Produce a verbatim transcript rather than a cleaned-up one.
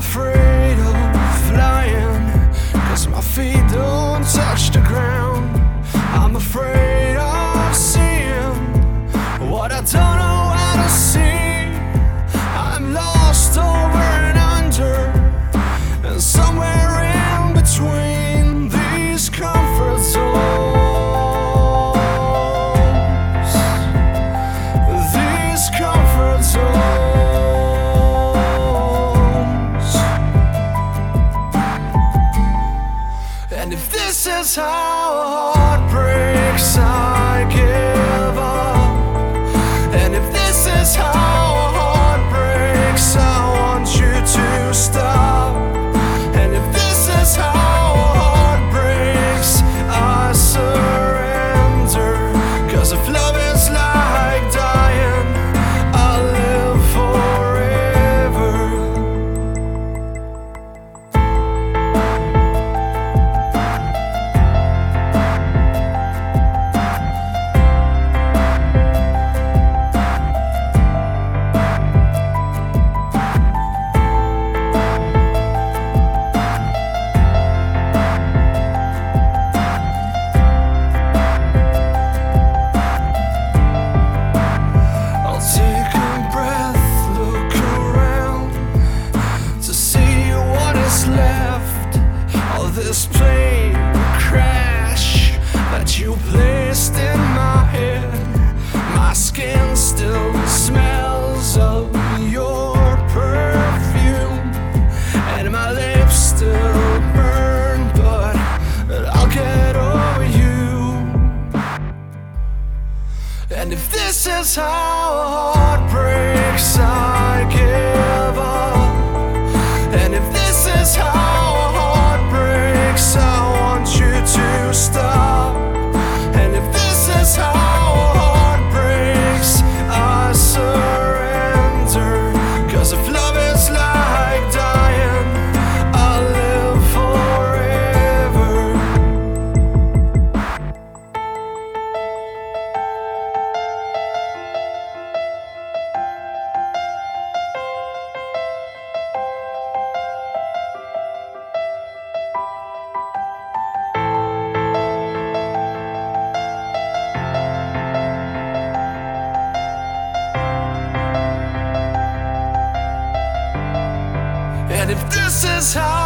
afraid of flying, 'cause my feet don't touch the ground. I'm afraid of seeing what I don't know how to see. I'm lost over and under, and somewhere in between these comfort zones. These comfort zones. And if this is how a heart breaks, I give up. And if this is how a heart breaks, I want you to stop. And if this is how a heart breaks, I surrender. 'Cause if love is like dying, I'll live forever. This plane crash that you placed in my head, my skin still smells of your perfume, and my lips still burn, but I'll get over you. And if this is how a heart breaks, I give up. And if this is how I want you to stop. And if this is how a heart breaks, I surrender. 'Cause if love is like dying, I'll live forever. And if this is how